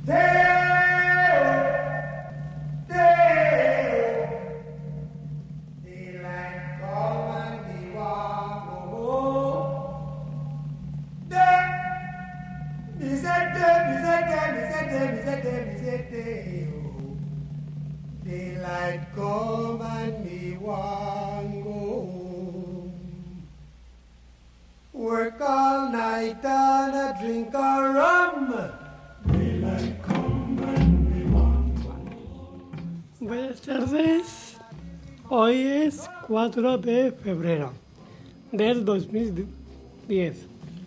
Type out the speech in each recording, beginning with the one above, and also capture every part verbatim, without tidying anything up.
Daylight come and me want go home. Work all night and a drink a rum. Daylight come and me want go home. Buenas tardes. Hoy es cuatro de febrero del dos mil diez.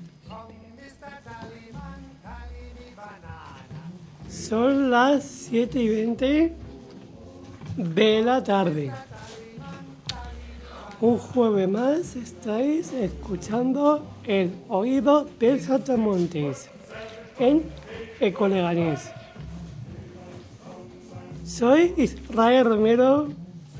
Son las siete y veinte de la tarde. Un jueves más estáis escuchando El Oído del Saltamontes en Ecoleganés. Soy Israel Romero.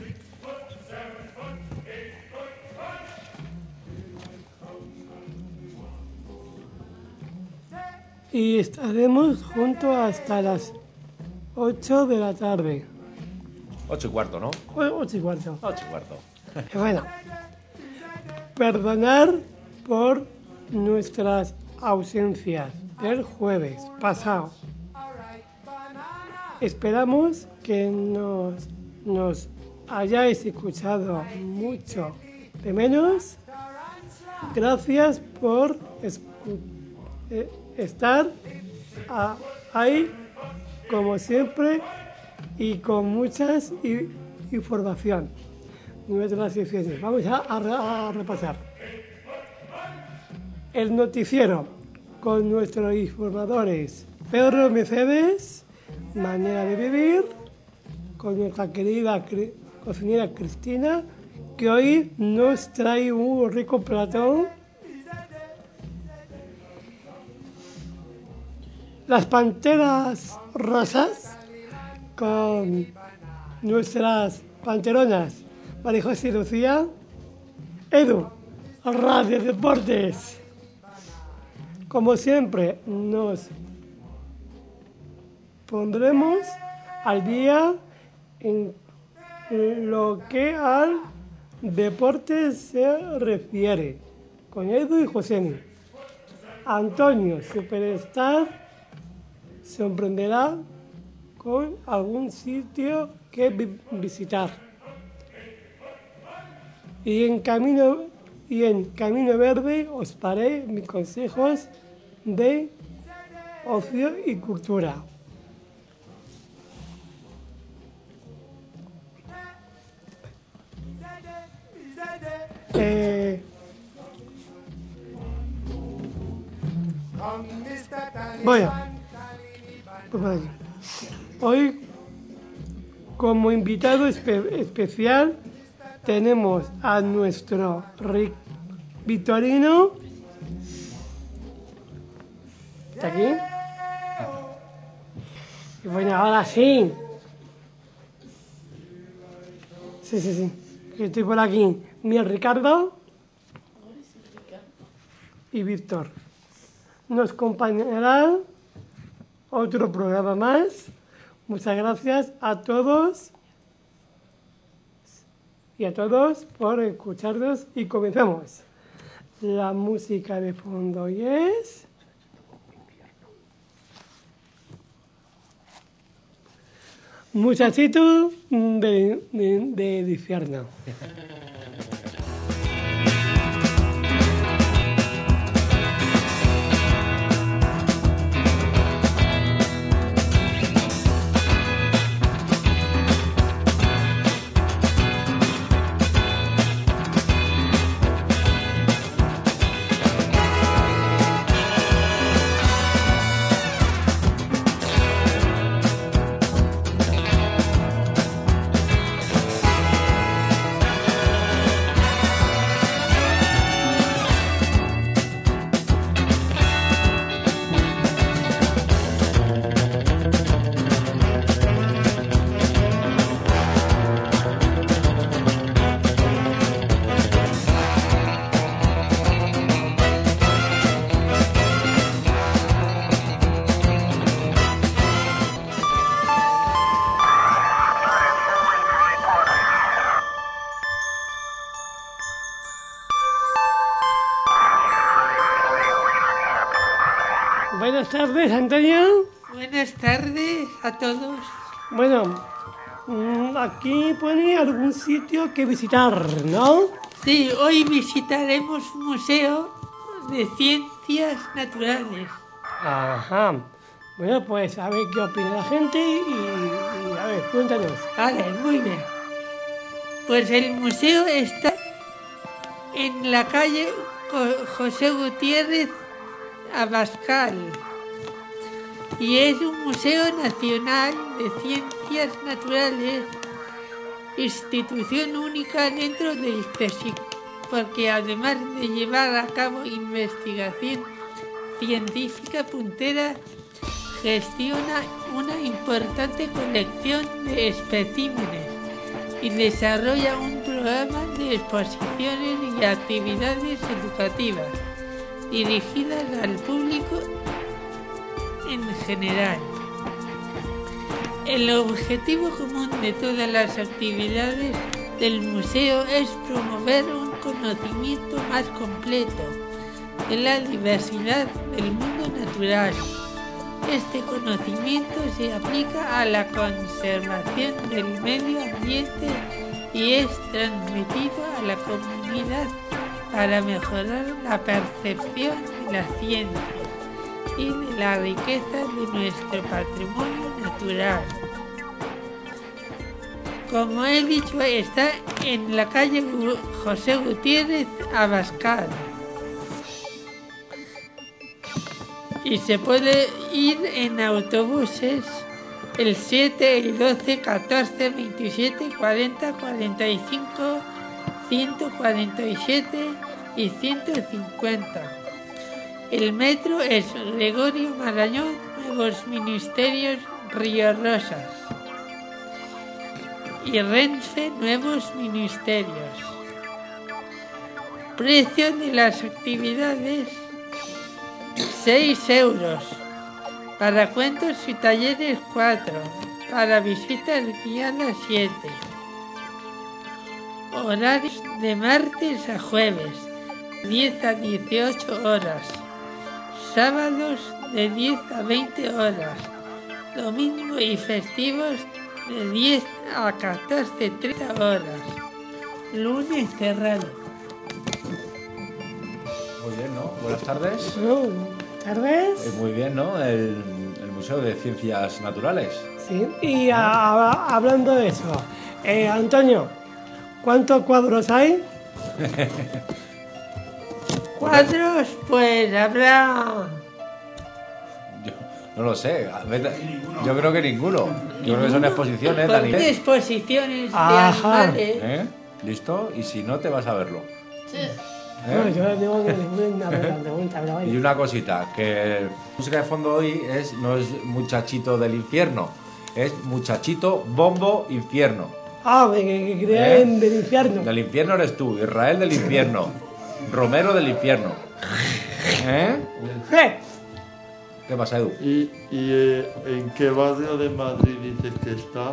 Y estaremos juntos hasta las ocho de la tarde. Ocho y cuarto, ¿no? ocho y cuarto. Ocho y cuarto. Bueno, perdonar por nuestras ausencias del jueves pasado. Esperamos que nos, nos hayáis escuchado mucho de menos. Gracias por escu- eh, estar a, ahí, como siempre, y con muchas i- información. Nuestras secciones. Vamos a, a, a repasar. El noticiero con nuestros informadores Pedro Mercedes, Manera de Vivir, con nuestra querida cri- cocinera Cristina, que hoy nos trae un rico plato. Las Panteras Rosas, con nuestras panteronas María José y Lucía. Edu, Radio Deportes. Como siempre, nos pondremos al día en lo que al deporte se refiere, con Edu y Josemi. Antonio, Superstar, sorprenderá con algún sitio que vi- visitar. Y en Camino y en Camino Verde os daré mis consejos de ocio y cultura. Eh, bueno, pues por aquí. Hoy, como invitado espe- especial, tenemos a nuestro Rick Vitorino. ¿Está aquí? Y bueno, ahora sí. Sí, sí, sí. Estoy por aquí. Mi Ricardo y Víctor. Nos acompañará otro programa más. Muchas gracias a todos y a todos por escucharnos y comenzamos. La música de fondo hoy es Muchachito de, de, de infierno. Buenas tardes, Antonio. Buenas tardes a todos. Bueno, mm, aquí pone algún sitio que visitar, ¿no? Sí, hoy visitaremos un museo de ciencias naturales. Ajá. Bueno, pues a ver qué opina la gente y, y a ver, cuéntanos. Vale, muy bien. Pues el museo está en la calle Jo- José Gutiérrez Abascal y es un museo nacional de ciencias naturales, institución única dentro del CSIC, porque además de llevar a cabo investigación científica puntera, gestiona una importante colección de especímenes y desarrolla un programa de exposiciones y actividades educativas dirigidas al público en general. El objetivo común de todas las actividades del museo es promover un conocimiento más completo de la diversidad del mundo natural. Este conocimiento se aplica a la conservación del medio ambiente y es transmitido a la comunidad para mejorar la percepción de la ciencia y de la riqueza de nuestro patrimonio natural. Como he dicho, está en la calle José Gutiérrez Abascal. Y se puede ir en autobuses el siete, el doce, catorce, veintisiete, cuarenta, cuarenta y cinco, ciento cuarenta y siete y ciento cincuenta. El metro es Gregorio Marañón, Nuevos Ministerios, Río Rosas. Y Renfe, Nuevos Ministerios. Precio de las actividades: seis euros. Para cuentos y talleres cuatro. Para visitas guiadas siete. Horarios de martes a jueves, diez a dieciocho horas. Sábados de diez a veinte horas. Domingo y festivos de diez a catorce treinta horas. Lunes cerrado. Muy bien, ¿no? Buenas tardes. Oh, ¿tardes? Eh, muy bien, ¿no? El, el Museo de Ciencias Naturales. Sí. Y a- a- hablando de eso, eh, Antonio, ¿cuántos cuadros hay? Cuadros, pues habrá... Yo no lo sé. a ver, Yo creo que ninguno. Yo creo que son exposiciones, Porque Dani. hay exposiciones de Ajá. animales. ¿Eh? ¿Listo? Y si no, te vas a verlo. ¿Eh? No, yo no tengo ninguna pregunta, pero Y vaya. una cosita, que la música de fondo hoy es, no es Muchachito del Infierno, es Muchachito Bombo Infierno. Ah, que, que creen ¿Eh? del infierno. Del infierno eres tú, Israel del infierno, Romero del infierno. ¿Eh? ¡Eh! ¿Qué pasa, Edu? ¿Y, y eh, en qué barrio de Madrid dices que está?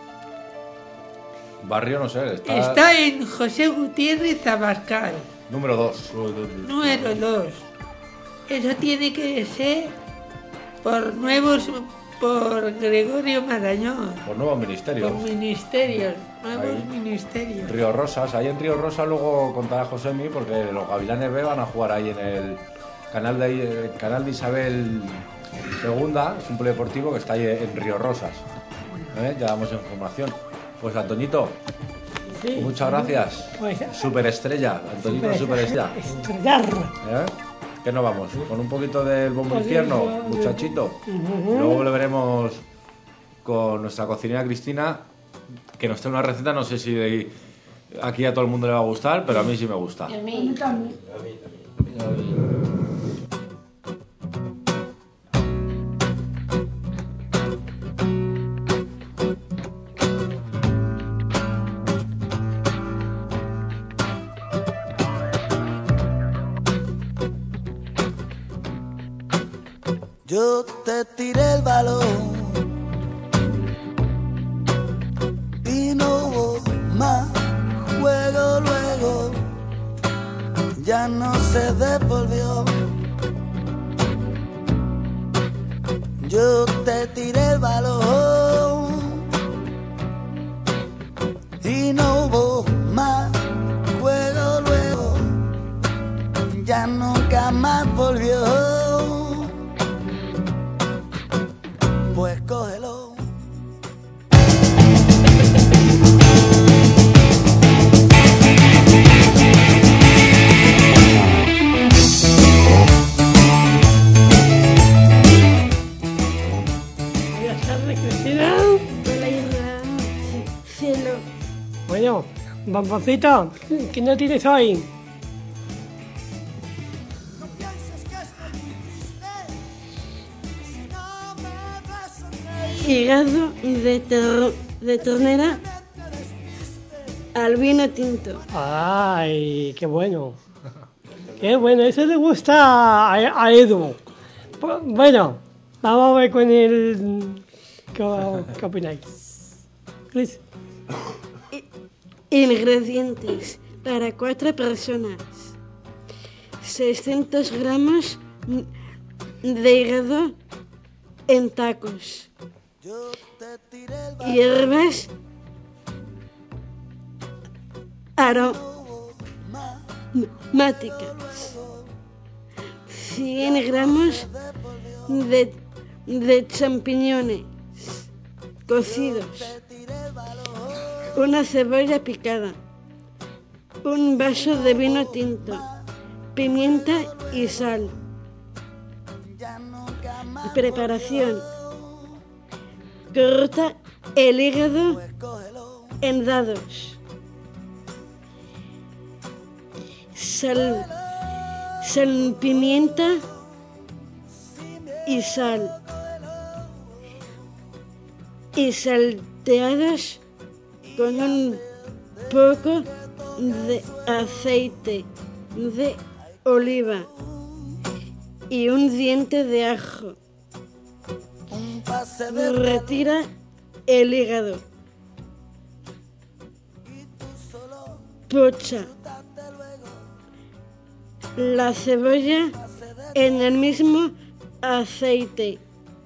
Barrio, no sé, está, Está en José Gutiérrez Abascal, número dos. número dos. Eso tiene que ser por nuevos, por Gregorio Marañón, Por nuevos ministerios. por ministerios, nuevos Ahí. ministerios. Río Rosas, ahí en Río Rosas luego contará Josemi, porque los Gavilanes B van a jugar ahí en el canal de, el canal de Isabel segunda, es un polideportivo que está ahí en Río Rosas. ¿Eh? Ya damos información. Pues Antoñito, Sí. muchas gracias. Pues, Superestrella, Antoñito Superestrella. Estrellar. ¿Eh? ¿Qué nos vamos? Con un poquito del bombo Pues infierno, eso, muchachito. Ujú. Luego volveremos con nuestra cocinera Cristina, que nos trae una receta, no sé si de- aquí a todo el mundo le va a gustar, pero a mí sí me gusta. Yo te tiré el balón y no hubo más juego luego, ya no se devolvió. yo te tiré el balón y no hubo más juego luego, ya nunca más volvió. Pues cógelo. Buenas tardes, Cristina. Hola, Isra. Cielo. Bueno, bomboncito, ¿qué no tienes hoy? Hígado de, ter- de ternera al vino tinto. Ay, qué bueno. Qué bueno, eso le gusta a, a Edu. Pues, bueno, vamos a ver con el... ¿Qué, qué opináis? Chris. Ingredientes para cuatro personas: seiscientos gramos de hígado en tacos, hierbas aromáticas, cien gramos de, de champiñones cocidos, una cebolla picada, un vaso de vino tinto, pimienta y sal. Preparación: corta el hígado en dados, sal, sal, pimienta y sal, y salteados con un poco de aceite de oliva y un diente de ajo. Retira el hígado. Pocha la cebolla en el mismo aceite.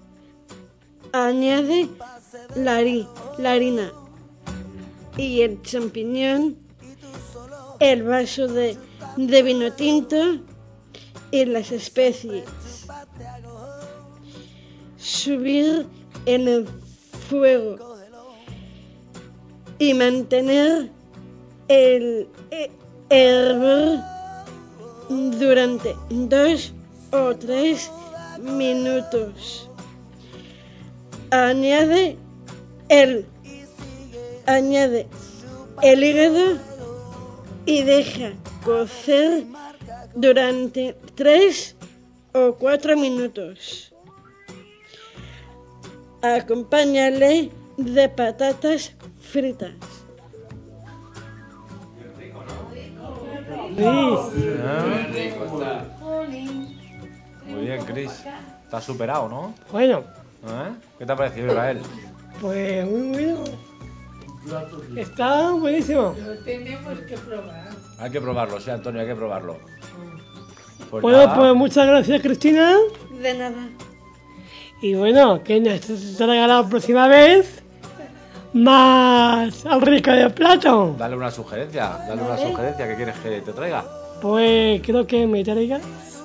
Añade la, hari- la harina y el champiñón, el vaso de, de vino tinto y las especies. Subir en el fuego y mantener el eh, hervor durante dos o tres minutos. Añade el añade el hígado y deja cocer durante tres o cuatro minutos. Acompáñale de patatas fritas. Muy bien, Chris. Te has superado, ¿no? Bueno, ¿Eh? ¿Qué te ha parecido, Israel? pues muy bueno. Está buenísimo. Lo tenemos que probar. Hay que probarlo, sí, Antonio, hay que probarlo. Pues Bueno, nada, pues muchas gracias, Cristina. De nada. Y bueno, que nos traiga la próxima vez más al rico del plato. dale una sugerencia, dale una sugerencia. ¿Qué quieres que te traiga? Pues creo que me traiga.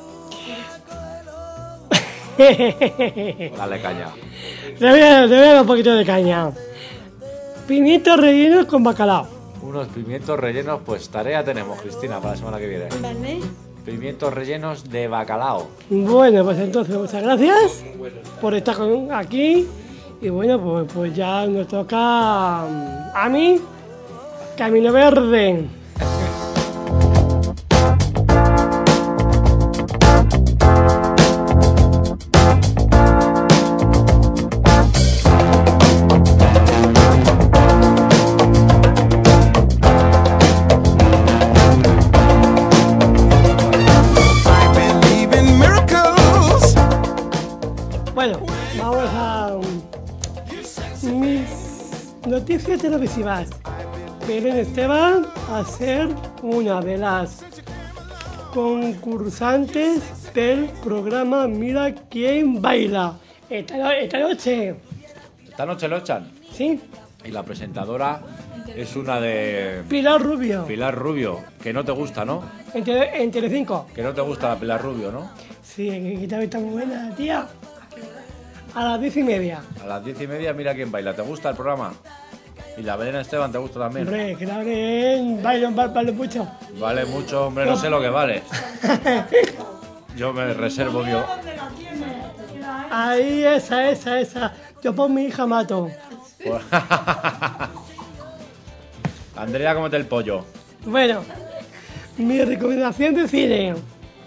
Dale caña. Le voy a le voy a dar un poquito de caña. Pimientos rellenos con bacalao. Unos pimientos rellenos, pues tarea tenemos, Cristina, para la semana que viene. ¿Vale? Pimientos rellenos de bacalao. Bueno, pues entonces muchas gracias por estar con- aquí. Y bueno, pues, pues ya nos toca mm, a mí, Camino Verde. Bueno, vamos a mm, mis noticias televisivas. Belén Esteban a ser una de las concursantes del programa Mira quién baila Esta, no- esta noche. Esta noche lo echan. Sí. Y la presentadora es una de Pilar Rubio. Pilar Rubio, que no te gusta, ¿no? En, Tele- en Telecinco. Que no te gusta la Pilar Rubio, ¿no? Sí, que también está muy buena, tía. A las diez y media. A las diez y media mira quién baila. ¿Te gusta el programa? Y la Belén Esteban te gusta también. Hombre, que la abren, bailo, bailo mucho. Vale mucho, hombre, no sé lo que vale. Yo me reservo yo. Ahí, esa, esa, esa. Yo por mi hija mato. Andrea, cómete el pollo. Bueno, mi recomendación de cine.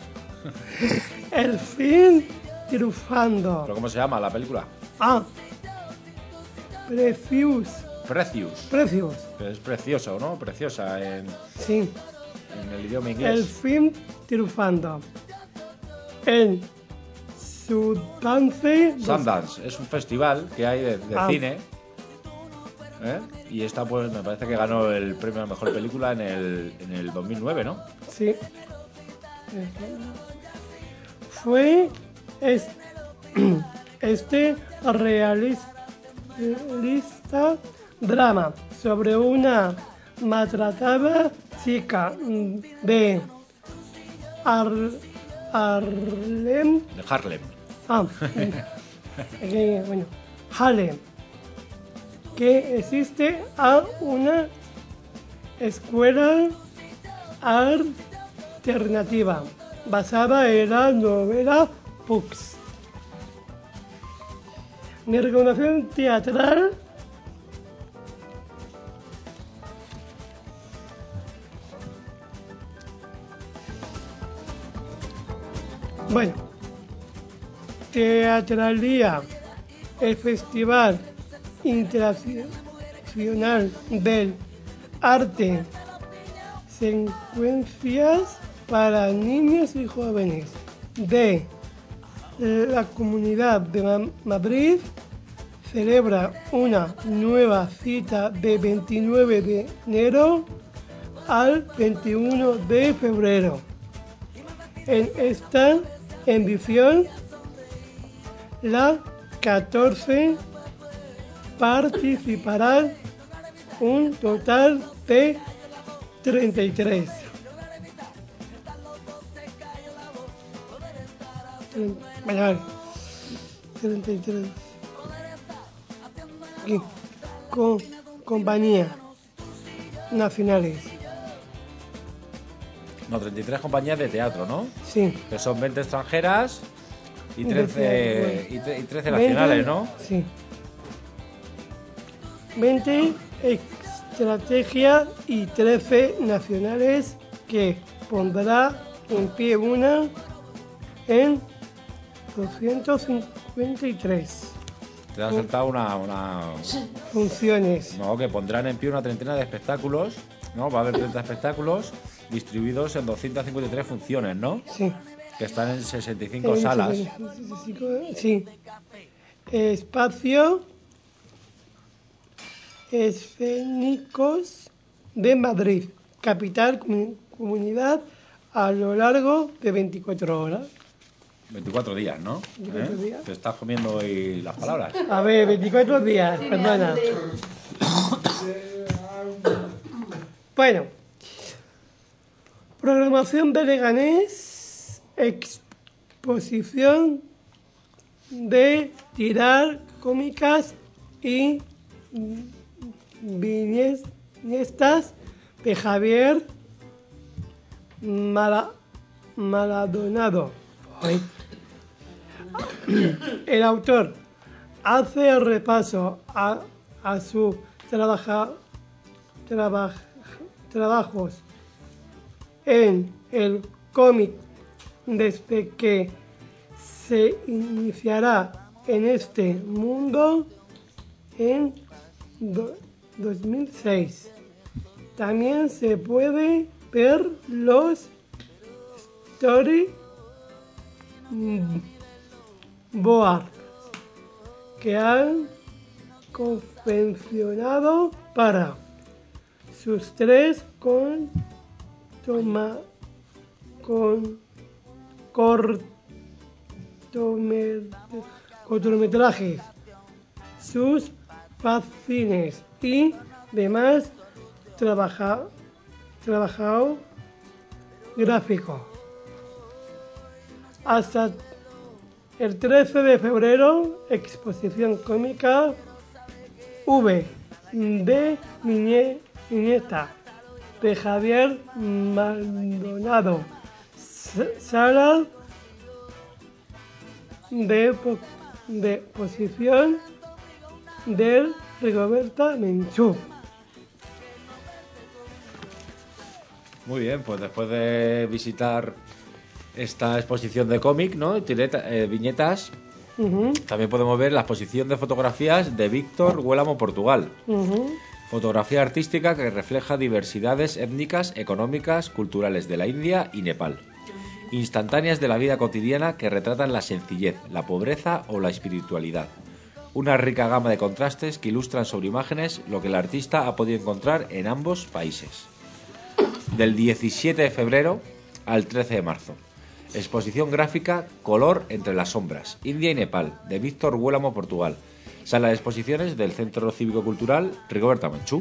El film triunfando. ¿Pero cómo se llama la película? Ah, Precious. Precious. Precious. Que es precioso, ¿no? Preciosa en, Sí. en el idioma El inglés. film triunfando. En Sundance. Sundance es un festival que hay de, de Ah. cine. ¿eh? Y esta, pues, me parece que ganó el premio a la mejor película en el, en el dos mil nueve, ¿no? Sí. Fue es- este realis- realista drama sobre una maltratada chica de Ar- Harlem. De Harlem. Ah, que, bueno, Harlem, que existe a una escuela alternativa basada en la novela Pugs. Mi recomendación teatral. Bueno, Teatralía, el Festival Internacional del Arte, secuencias para niños y jóvenes de la Comunidad de Ma- Madrid, celebra una nueva cita de veintinueve de enero al veintiuno de febrero. En esta edición, la catorce participarán un total de treinta y tres. Tre- Vaya, vale. treinta y tres. Aquí. Con compañías nacionales. No, treinta y tres compañías de teatro, ¿no? Sí. Que son veinte extranjeras y Y de trece, teatro, y tre- y trece nacionales, ¿no? Sí. veinte estrategias y trece nacionales que pondrá en pie una en doscientos cincuenta y tres Te has saltado una, una... funciones. No, que pondrán en pie una treintena de espectáculos, ¿no? Va a haber treinta espectáculos distribuidos en doscientas cincuenta y tres funciones, ¿no? Sí. Que están en sesenta y cinco En salas. Sí. Espacio escénicos de Madrid, capital comu- comunidad a lo largo de veinticuatro horas. veinticuatro días, ¿no? veinticuatro ¿Eh? días. Te estás comiendo hoy las palabras. A ver, veinticuatro días, perdona. Bueno, programación de Leganés, exposición de tirar cómicas y viñetas de Javier Mala- Maladonado. Ay. El autor hace el repaso a, a sus trabaja, traba- trabajos en el cómic desde que se iniciará en este mundo en do- dos mil seis. También se puede ver los story board que han confeccionado para sus tres con toma con cortomer- cortometrajes, sus fanzines y demás trabaja, trabajado gráfico. Hasta el trece de febrero, exposición cómica V de Niñe, Niñeta de Javier Maldonado, sala de, de exposición del Rigoberta Menchú. Muy bien, pues después de visitar esta exposición de cómic, ¿no? Tireta, eh, viñetas, uh-huh. También podemos ver la exposición de fotografías de Víctor Huélamo, Portugal. Uh-huh. Fotografía artística que refleja diversidades étnicas, económicas, culturales de la India y Nepal. Instantáneas de la vida cotidiana que retratan la sencillez, la pobreza o la espiritualidad. Una rica gama de contrastes que ilustran sobre imágenes lo que el artista ha podido encontrar en ambos países. Del diecisiete de febrero al trece de marzo. Exposición gráfica Color entre las sombras, India y Nepal, de Víctor Huélamo, Portugal. Sala de exposiciones del Centro Cívico Cultural Rigoberta Menchú.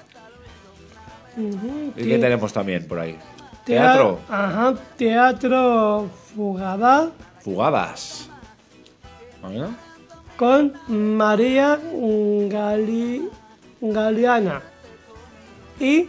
Uh-huh, ¿Y qué tenemos también por ahí? Teatro. Ajá, Teatro Fugada. Fugadas. ¿No? Con María Gali, Galeana y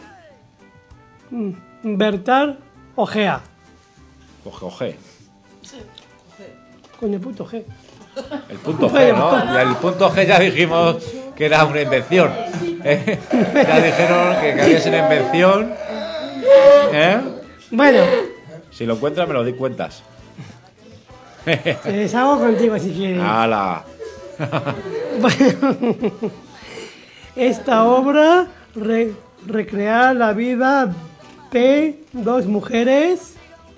Bertal Ojea. Oje, oje. Sí, oje. Coño, puto G. El punto G, ¿no? Y el punto G ya dijimos que era una invención. ¿Eh? Ya dijeron que, que había sido una invención. ¿Eh? Bueno. Si lo encuentras, me lo di cuentas. Te deshago contigo si quieres. ¡Hala! Bueno, esta obra re, recrea la vida de dos mujeres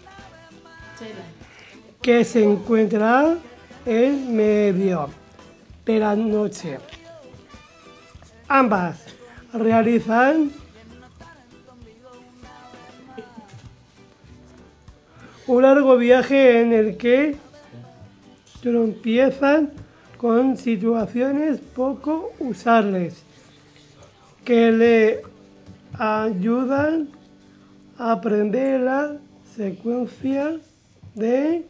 que se encuentran en medio de la noche. Ambas realizan un largo viaje en el que tropiezan con situaciones poco usuales que le ayudan a aprender la secuencia de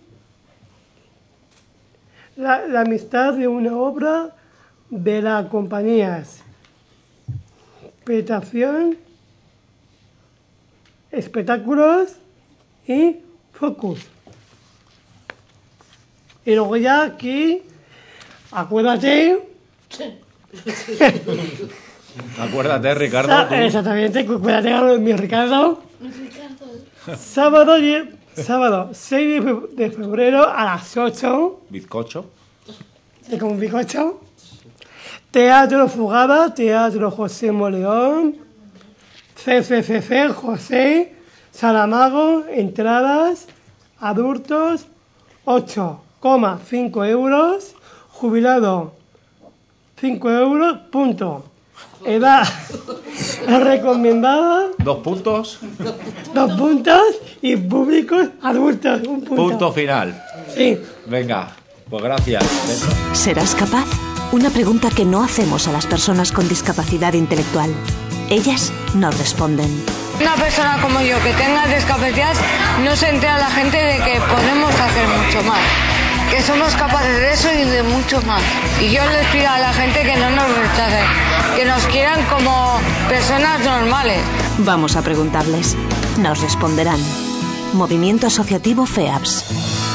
la, la amistad de una obra de las compañías, interpretación, espectáculos y focus. Y luego ya aquí, acuérdate. Acuérdate, Ricardo. Sa- exactamente, acuérdate, mi Ricardo. Sábado, sábado seis de febrero a las ocho. Bizcocho. ¿De como un bizcocho? Teatro Fugada, Teatro José Moleón, C C C C José Saramago, entradas, adultos, ocho coma cinco euros, jubilado, cinco euros, punto. Edad recomendada, Dos puntos. dos puntos, y públicos adultos, un punto. Punto final. Sí. Venga, pues gracias. ¿Serás capaz? Una pregunta que no hacemos a las personas con discapacidad intelectual. Ellas nos responden. Una persona como yo que tenga discapacidad, no se entera la gente de que podemos hacer mucho más, que somos capaces de eso y de mucho más. Y yo les pido a la gente que no nos rechacen, que nos quieran como personas normales. Vamos a preguntarles. Nos responderán. Movimiento Asociativo FEAPS.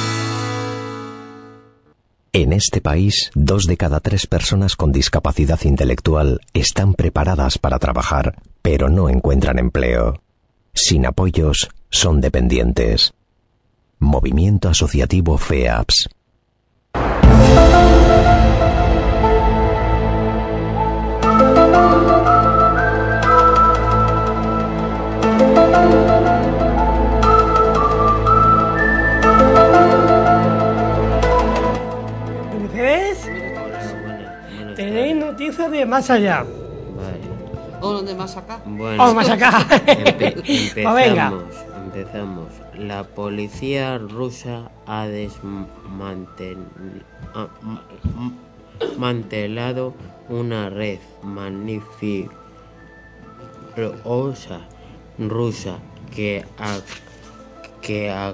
En este país, dos de cada tres personas con discapacidad intelectual están preparadas para trabajar, pero no encuentran empleo. Sin apoyos, son dependientes. Movimiento Asociativo FEAPS. Tenéis noticias de más allá. Vale. O de más acá. Bueno, O más acá. Empe- empezamos, Pues venga. empezamos. La policía rusa ha desmantelado una red magnífica rusa que a, que a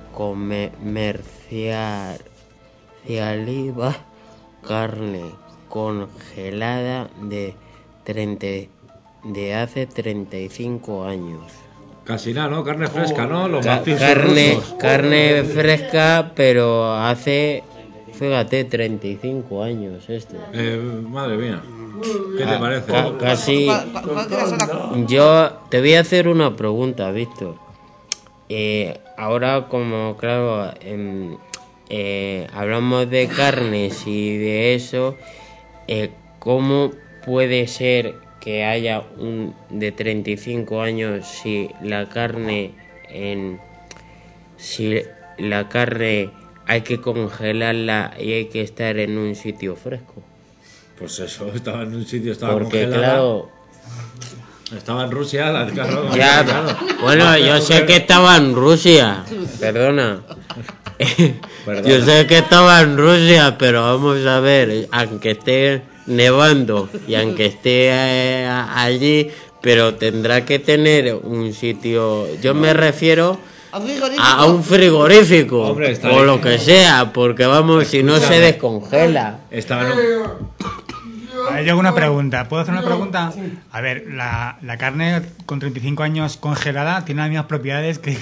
comercializa carne congelada de treinta de hace treinta y cinco años. Casi nada, ¿no? Carne fresca, ¿no? Los Ca- macizos carne, rusos. carne fresca, pero hace, fíjate, treinta y cinco años esto. Eh, madre mía. ¿Qué te Ca- parece? ca- casi. Yo te voy a hacer una pregunta, Víctor. Eh, ahora, como claro, em, eh, hablamos de carnes y de eso, eh, ¿cómo puede ser que haya un de treinta y cinco años si la carne en si la carne hay que congelarla y hay que estar en un sitio fresco? Pues eso, estaba en un sitio, estaba Porque congelada. claro, Estaba en Rusia, la claro, ya, claro. bueno, Más yo que sé coger- que estaba en Rusia, perdona. Perdona. Yo sé que estaba en Rusia, pero vamos a ver, aunque esté nevando y aunque esté eh, allí, pero tendrá que tener un sitio, yo me refiero a, a un frigorífico. Hombre, está o bien. lo que sea, porque vamos, si no se Escúchame. descongela. Estaba en un- A ver, yo hago una pregunta. ¿Puedo hacer una pregunta? A ver, la, la carne con treinta y cinco años congelada tiene las mismas propiedades que...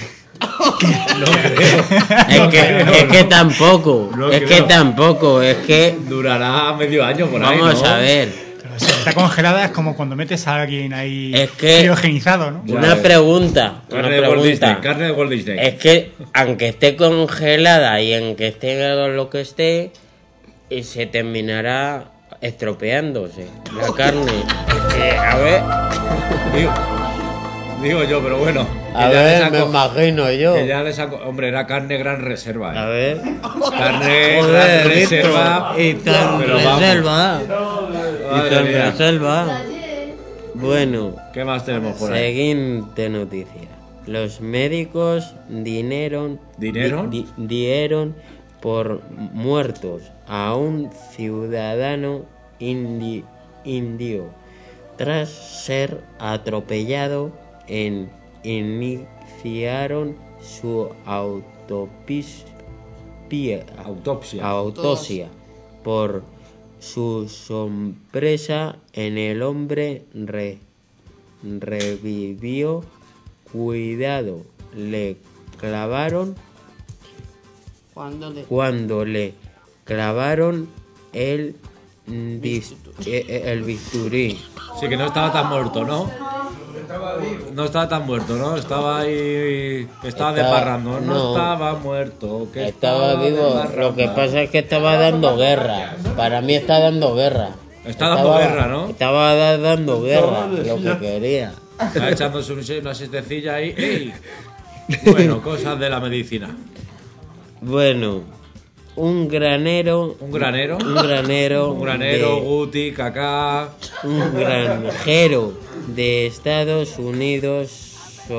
Es que, es que tampoco, No es que creo. tampoco, es que Durará medio año por ahí, vamos ¿no? a ver. Pero si está congelada es como cuando metes a alguien ahí Es que- criogenizado, ¿no? Ya Una ves. pregunta, una Carne de Walt Disney, pregunta. carne de Walt Disney. Es que aunque esté congelada y aunque esté lo que esté, eh, se terminará estropeándose la carne. Es que, a ver, Digo, digo yo, pero bueno. a que ya ver, les me saco- imagino yo. que ya le saco- hombre, era carne gran reserva. ¿eh? A ver. Carne Joder, gran reserva. Víctor, y tan pero vamos. reserva. Y Madre tan mía. reserva. Bueno, ¿Qué más tenemos por ahí? siguiente noticia. Los médicos dineron, ¿Dineron? di- di- dieron por muertos a un ciudadano indi- indio tras ser atropellado en iniciaron su autopsia Autopsia. autopsia por su sorpresa en el hombre re- revivió. Cuidado, le clavaron Cuando le... cuando le clavaron el bis- eh, el bisturí. Sí, que no estaba tan muerto, ¿no? No estaba tan muerto, ¿no? Estaba ahí. Estaba Estaba- de parrando. No, no. estaba muerto. Que Estaba de vivo, parranda. lo que pasa es que estaba dando guerra. Para mí está dando guerra. Está dando guerra, ¿no? Estaba da- dando guerra, lo que quería. Está echándose un- una siestecilla ahí. ¡Ey! Bueno, cosas de la medicina. Bueno, un granero. ¿Un granero? Un granero. Un granero, de- Guti, Kaká. un granjero de Estados Unidos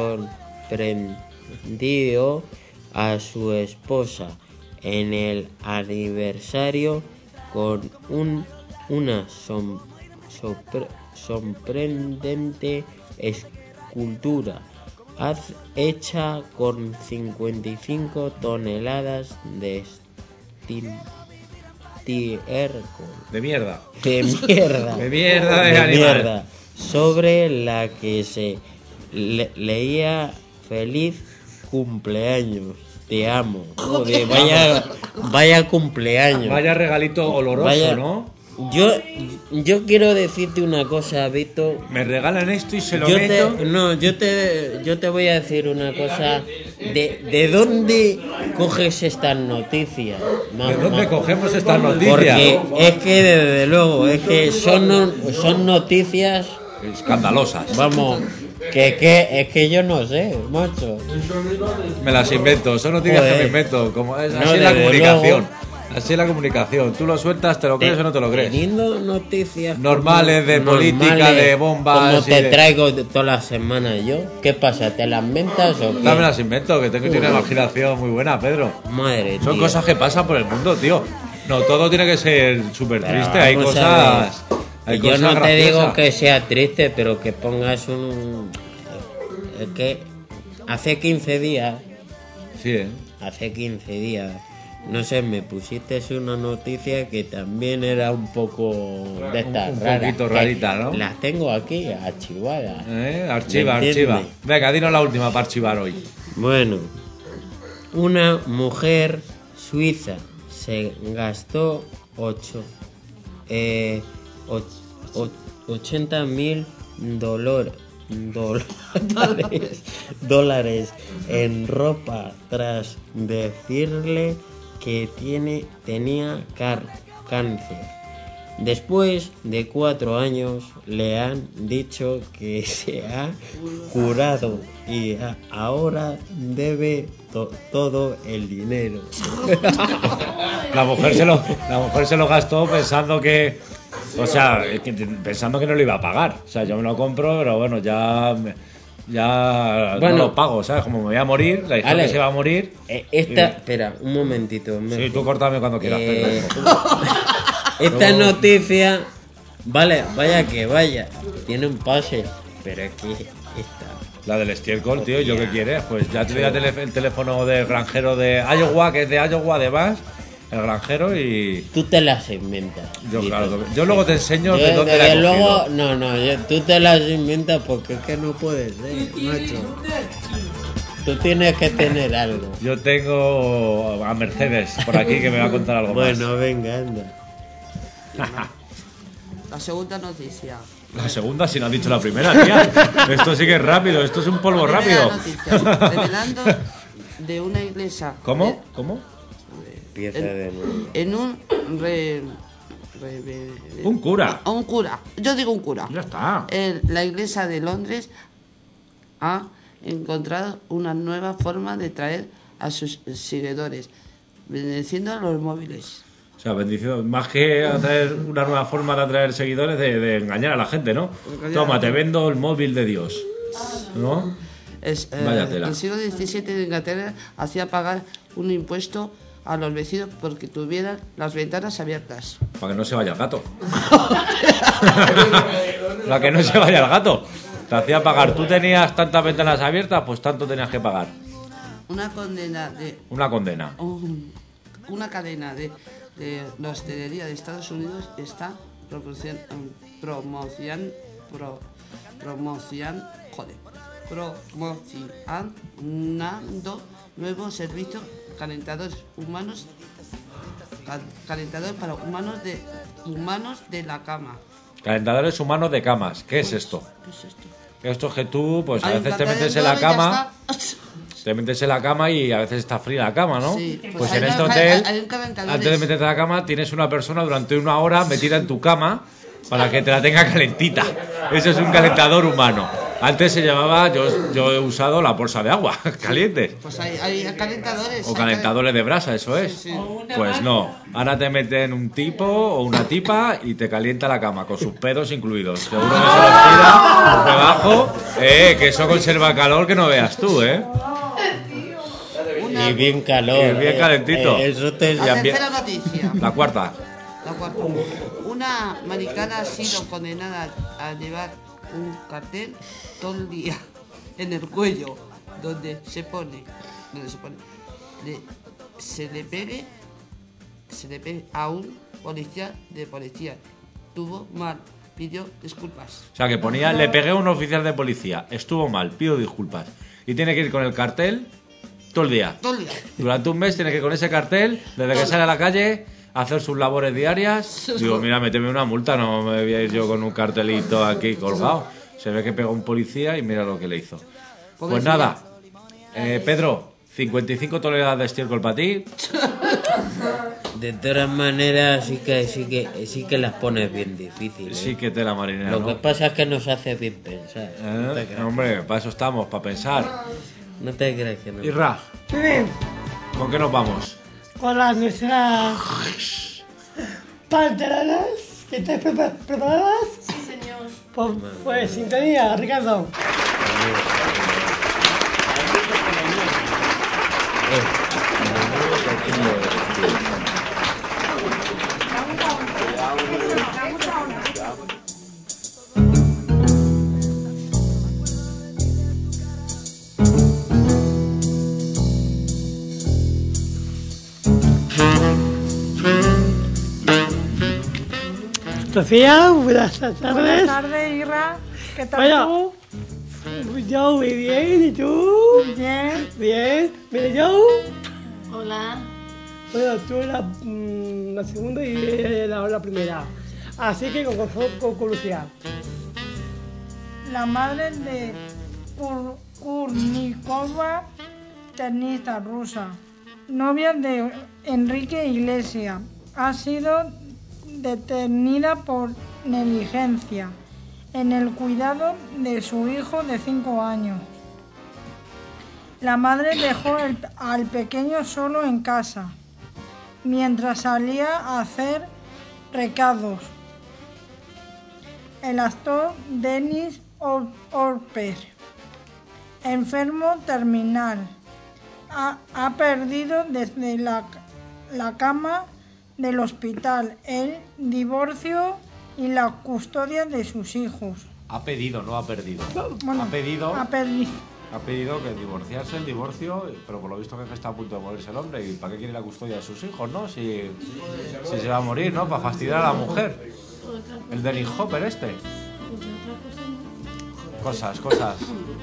sorprendió a su esposa en el aniversario con un, una som- sorpre- sorprendente escultura haz- hecha con cincuenta y cinco toneladas de estiércol. De mierda. De mierda. De mierda de animal. mierda, sobre la que se le- leía feliz cumpleaños. Te amo. Joder, vaya, vaya cumpleaños. Vaya regalito oloroso, Vaya- ¿no? Yo, yo quiero decirte una cosa, Víctor. Me regalan esto y se lo Yo meto. te, no, yo te, yo te voy a decir una cosa. ¿De, de dónde coges estas noticias? ¿De dónde cogemos estas noticias? Porque es que desde luego, es que son, no- son noticias escandalosas. Vamos, que, que es que yo no sé, macho. Me las invento, son noticias Joder. que me invento. Como es No, así es la desde comunicación. luego. Así es la comunicación. Tú lo sueltas, te lo crees o no te lo crees. Teniendo noticias normales de normales, política, de bombas. Como te de... traigo todas las semanas yo. ¿Qué pasa? ¿Te las inventas o qué? No me las invento, que tengo una imaginación muy buena, Pedro. Madre Son tío. cosas que pasan por el mundo, tío. No todo tiene que ser súper Pero triste. Hay vamos a cosas. Hay Yo cosas no te graciosas. digo que sea triste, pero que pongas un. Es que hace quince días. Sí, ¿eh? Hace quince días. No sé, me pusiste una noticia que también era un poco de estas Un raras. poquito que rarita, ¿no? Las tengo aquí archivadas. ¿Eh? Archiva, ¿Me archiva. entiendes? Venga, dinos la última para archivar hoy. Bueno, una mujer suiza se gastó ocho, eh, och- och- ochenta mil dólares dólares en ropa tras decirle que tiene, tenía car- cáncer. Después de cuatro años le han dicho que se ha curado y a- ahora debe to- todo el dinero. La mujer se lo, la mujer se lo gastó pensando que, o sea, que- pensando que no lo iba a pagar. O sea, yo me lo compro, pero bueno, ya, ya Bueno. no lo pago, ¿sabes? Como me voy a morir, la dijeron Ale, que se va a morir. Eh, esta, y- espera, un momentito. Sí, Messi. tú córtame cuando quieras, Eh, Pedro. Esta Luego- noticia, vale, vaya que vaya, tiene un pase, pero es que esta. La del estiércol, tío, ¿y yo qué quieres? Pues ya te doy el, tele- el teléfono del granjero de Iowa, que es de Iowa además, el granjero, y Tú te las inventas. yo, Dito. claro, yo luego te enseño Yo, de dónde la desde he luego, cogido. no, no, yo- tú te las inventas porque es que no puede ser, macho. Tú tienes que tener algo. Yo tengo a Mercedes por aquí que me va a contar algo más. Bueno, venga, anda. La segunda noticia. La segunda, si no has dicho la primera, tía. Esto sí que es rápido, esto es un polvo Primera rápido. noticia. Revelando de una iglesia. ¿Cómo? ¿Cómo? Empieza de nuevo. En un. Re, re- Un cura. a un cura. Yo digo un cura. Ya está. El- la iglesia de Londres ha encontrado una nueva forma de traer a sus seguidores, bendeciendo a los móviles. O sea, bendición, más que atraer una nueva forma de atraer seguidores, de, de engañar a la gente, ¿no? Engañar Toma, a la te gente. vendo el móvil de Dios. ¿No? Es, eh, Vaya tela. el siglo diecisiete de Inglaterra hacía pagar un impuesto a los vecinos porque tuvieran las ventanas abiertas. Para que no se vaya el gato. Para que no se vaya el gato. Te hacía pagar. Tú tenías tantas ventanas abiertas, pues tanto tenías que pagar. Una condena de Una condena. un- una cadena de, de la hostelería de Estados Unidos está promocion, promocion, pro, promocion, joder, promocionando nuevos servicios calentadores humanos cal- calentadores para humanos de humanos de la cama. Calentadores humanos de camas. ¿Qué es esto? ¿Qué es esto? Esto es que tú, pues a Hay un veces te calentador metes en la y ya cama, está. te metes en la cama y a veces está fría la cama, ¿no? Sí, pues pues en hay este un- hotel, hay un calentador. antes de meterte en la cama, tienes una persona durante una hora metida en tu cama para que te la tenga calentita. Eso es un calentador humano. Antes se llamaba, yo, yo he usado la bolsa de agua caliente. Pues hay, hay calentadores. O hay calentadores de brasa, eso es. Sí, sí. Pues no, ahora te meten un tipo o una tipa y te calienta la cama, con sus pedos incluidos. Seguro que se los tira por debajo, eh, que eso conserva calor que no veas tú, eh. Una- Y bien calor. Y bien eh, calentito. eh, eso te... La Y ambi- tercera noticia. La cuarta. La cuarta. Una americana ha sido condenada a llevar un cartel todo el día en el cuello donde se pone, donde se pone, le- se le pegue, se le pegue a un policía de policía. Tuvo mal, pidió disculpas. O sea, que ponía, le pegué a un oficial de policía, estuvo mal, pido disculpas. Y tiene que ir con el cartel todo el día. Todo el día. Durante un mes tiene que ir con ese cartel, desde que sale a la calle, hacer sus labores diarias. Digo, mira, méteme una multa, no me voy a ir yo con un cartelito aquí colgado. Se ve que pegó un policía y mira lo que le hizo. Pues nada, eh, Pedro, cincuenta y cinco toneladas de estiércol para ti. De todas maneras, sí que, sí que, sí que las pones bien difíciles. Sí que te la marinera, Lo ¿no? que pasa es que nos hace bien pensar. No te Eh, creas. hombre, para eso estamos, para pensar. No te creas que no. Irra, Sí, ¿con qué nos vamos? Hola, nuestras panteranas. ¿Estáis prepa- preparadas? Sí, señor. Pues, pues sintonía, Ricardo. Sofía, buenas tardes. Buenas tardes, Irra. ¿Qué tal Bueno, tú? yo muy bien, ¿y tú? Bien. Bien. Mira, yo. Hola. Bueno, tú la, mm, la segunda y ella la, la primera. Así que con, con, con curiosidad. La madre de Kur- Kurnikova, tenista rusa, novia de Enrique Iglesias, ha sido detenida por negligencia en el cuidado de su hijo de cinco años. La madre dejó el- al pequeño solo en casa mientras salía a hacer recados. El actor Denis Or- Orper, enfermo terminal, ha, ha perdido desde la, la cama del hospital el divorcio y la custodia de sus hijos. Ha pedido, no ha perdido. Bueno, ha pedido. ha perdido. Ha pedido que divorciarse, el divorcio, pero por lo visto que está a punto de morirse el hombre. ¿Y para qué quiere la custodia de sus hijos, no? Si, si se va a morir, ¿no? Para fastidiar a la mujer. El Dennis Hopper este. Cosas, cosas.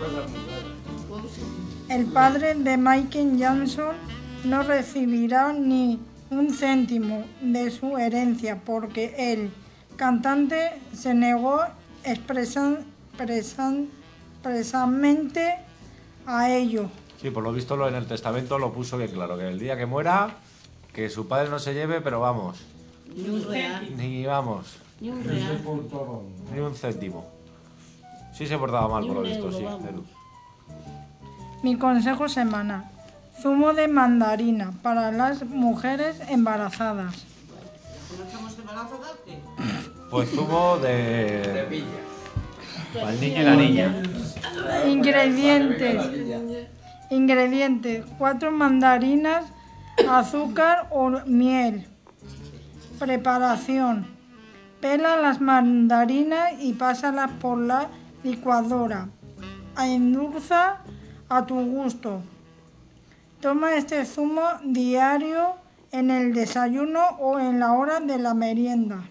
El padre de Michael Jackson no recibirá ni un céntimo de su herencia porque el cantante se negó expresan, presan- expresamente a ello. Sí, por lo visto lo en el testamento lo puso bien claro, que el día que muera, que su padre no se lleve, pero vamos, Ni un real. ni vamos, Ni un real. ni un céntimo. Sí se portaba mal, Ni por lo un visto, euro, sí. vamos. Edu. Mi consejo semanal: zumo de mandarina para las mujeres embarazadas. ¿No estamos embarazadas? ¿Qué? Pues zumo de... Para el niño y la niña. Ingredientes. Ingredientes: cuatro mandarinas, azúcar o miel. Preparación: pela las mandarinas y pásalas por la licuadora. Endulza a tu gusto. Toma este zumo diario en el desayuno o en la hora de la merienda.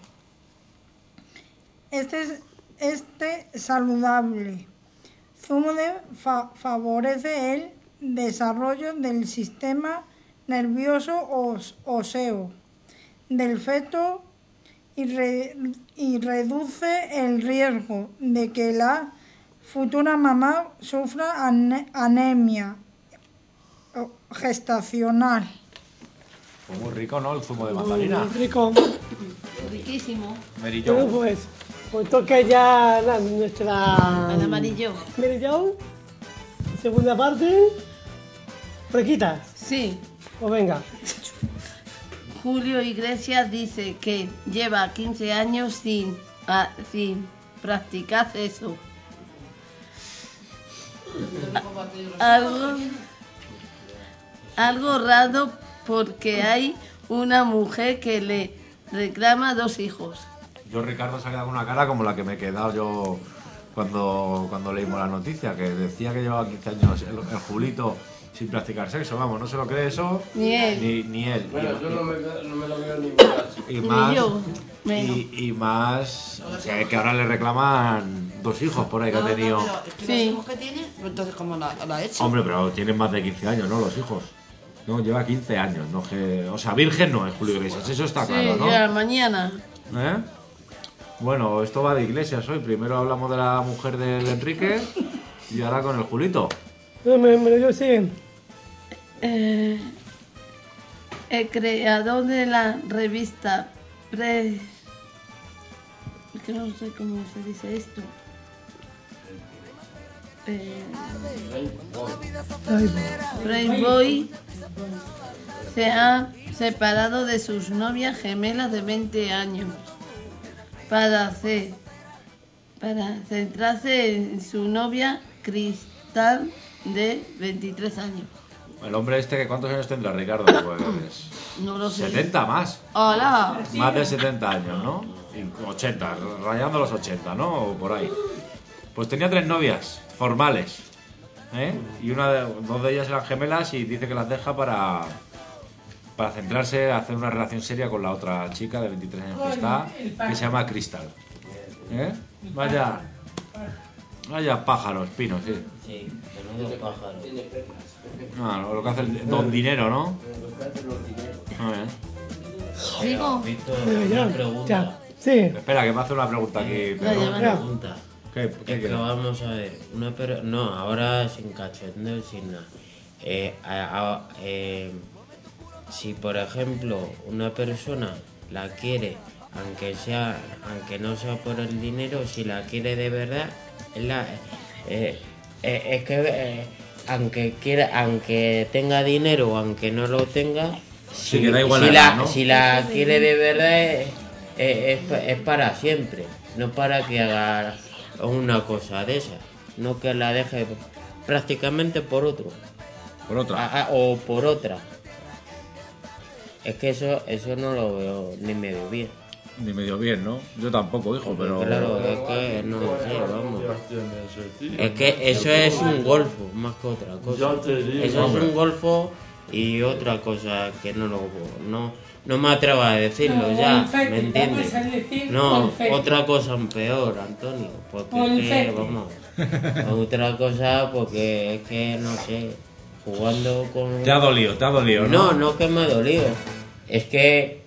Este es este saludable. Zumo de fa- favorece el desarrollo del sistema nervioso os- óseo del feto y, re- y reduce el riesgo de que la futura mamá sufra ane- anemia o- gestacional. Pues muy rico, ¿no? El zumo de mandarina. Muy rico. Riquísimo. Mary Bueno, Jo. pues, pues toca ya la, nuestra... El amarillo. Mary Jo. Segunda parte. Requitas. Sí. Pues venga. Julio Iglesias dice que lleva quince años sin, ah, sin practicar eso. Algo, algo raro porque hay una mujer que le reclama dos hijos. Yo, Ricardo, se ha quedado con una cara como la que me he quedado yo cuando, cuando leímos la noticia, que decía que llevaba quince años el, el Julito sin practicar sexo. Vamos, no se lo cree eso. Ni él. Ni, ni él. Bueno, Y- yo y- no me, no me lo veo ni mirar. Y Ni más, yo, menos. y, y más que, que ahora le reclaman dos hijos por ahí que ha No, no, tenido. pero es que Sí. los hijos que tiene, entonces ¿cómo la, la ha hecho? Hombre, pero tienen más de quince años, ¿no? Los hijos. No, lleva quince años, no que... O sea, virgen no es Julio Iglesias, eso está Sí, claro, ¿no? ya mañana. ¿Eh? Bueno, esto va de Iglesias hoy. Primero hablamos de la mujer del Enrique y ahora con el Julito. No, me, me lo dio siguen. Eh, el creador de la revista Pre... Es que no sé cómo se dice esto. Eh, Playboy se ha separado de sus novias gemelas de veinte años para hacer, para centrarse en su novia Cristal de veintitrés años. El hombre este, ¿cuántos años tendrá, Ricardo? Pues No lo sé. setenta más. ¡Hola! Más de setenta años, ¿no? Y ochenta, rayando los ochenta, ¿no? O por ahí. Pues tenía tres novias formales, ¿eh? Y una de, dos de ellas eran gemelas y dice que las deja para, para centrarse, hacer una relación seria con la otra chica de veintitrés años que está, que se llama Crystal. ¿Eh? Vaya, vaya pájaros, pinos, sí. Sí, menudo pájaro. No, lo que hace el don dinero, ¿no? A ver. ¿Sigo? Víctor, Pero ya, una pregunta. ya. Sí. Espera, que me hace una pregunta aquí. Una Pedro. pregunta. ¿Qué, qué Es que quieres? vamos a ver, una per- no, ahora sin cachondeo, sin nada. Eh, a- a- eh, si por ejemplo una persona la quiere, aunque sea, aunque no sea por el dinero, si la quiere de verdad, es la, eh, eh, es que eh, aunque quiera, aunque tenga dinero o aunque no lo tenga, Sí, si, que da igual si la la, edad, ¿no? si la quiere de verdad es, es, es- es para siempre, no para que haga una cosa de esa, no que la deje prácticamente por otro. Por otra. Ah, ah, o por otra. Es que eso eso no lo veo ni medio bien. Ni medio bien, ¿no? Yo tampoco, hijo, pero... Claro, es que no lo sé, vamos. Es que eso es un golfo, más que otra cosa. Ya te digo. Eso es Hombre. un golfo y otra cosa que no lo no, no me atrevo a decirlo No, ya, golfete, ¿me entiendes? vamos a decir No, golfete. otra cosa peor, Antonio, porque es Golfete. que, vamos, otra cosa porque es que, no sé, jugando con... Te ha dolido, te ha dolido, ¿no? No, no que me ha dolido, es que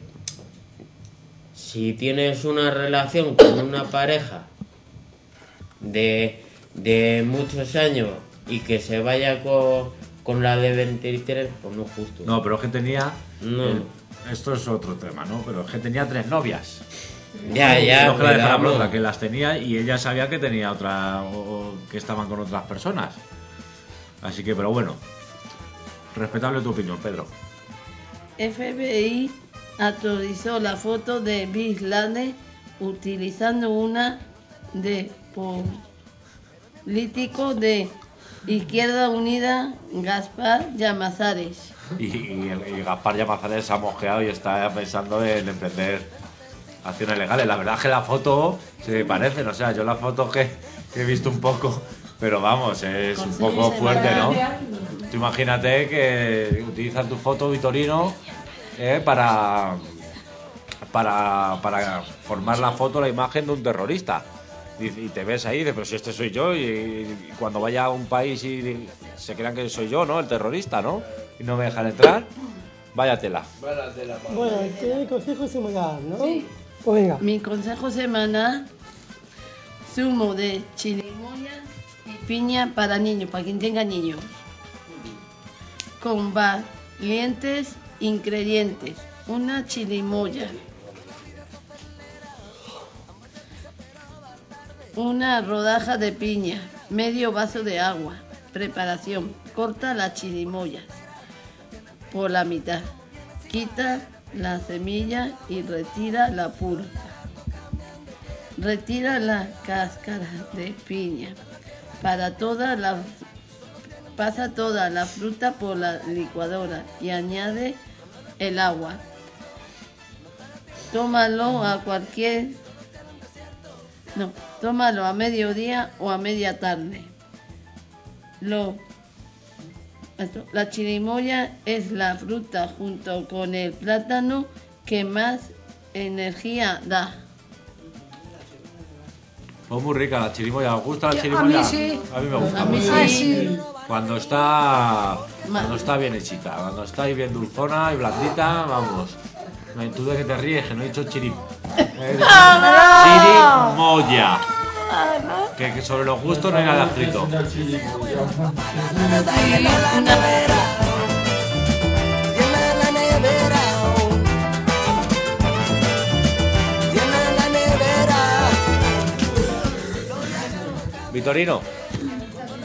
si tienes una relación con una pareja de, de muchos años y que se vaya con, con la de veintitrés, pues no es justo. No, pero es que tenía... No. el- esto es otro tema, ¿no? Pero es que tenía tres novias. Ya, ya, No que la pero dejara vamos. pronta, que las tenía y ella sabía que tenía otra... o, o que estaban con otras personas. Así que, pero bueno. Respetable tu opinión, Pedro. F B I actualizó la foto de Bin Laden utilizando una de político de Izquierda Unida, Gaspar Llamazares. Y, y, el- y Gaspar Llamazares se ha mosqueado y está pensando en emprender acciones legales. La verdad es que la foto se parecen, o sea, yo la foto que, que he visto un poco, pero vamos, es un poco fuerte, ¿no? Tú imagínate que utilizas tu foto, Vitorino, eh, para, para, para formar la foto, la imagen de un terrorista. Y, y te ves ahí, de, pero si este soy yo, y, y cuando vaya a un país y se crean que soy yo, ¿no? El terrorista, ¿no? Y no me dejan entrar, vaya tela. Bueno, ¿qué consejo semanal, no? Pues venga. Mi consejo semanal: zumo de chirimoya y piña para niños, para quien tenga niños. Con valientes ingredientes: una chirimoya, una rodaja de piña, medio vaso de agua. Preparación: corta las chirimoyas por la mitad, quita la semilla y retira la pulpa. Retira la cáscara de piña. Para toda la, pasa toda la fruta por la licuadora y añade el agua. Tómalo a cualquier... No, tómalo a mediodía o a media tarde. Lo, esto, la chirimoya es la fruta junto con el plátano que más energía da. Pues muy rica la chirimoya. ¿Os gusta la A chirimoya? mí sí. A mí me gusta. A mí sí. Ah, sí. Cuando está cuando está bien hechita, cuando está ahí bien dulzona y blandita, vamos. No, tú de que te ríes, que no he dicho chirim. Eh, chirimoya. Que, que sobre los gustos no hay nada escrito. Vitorino.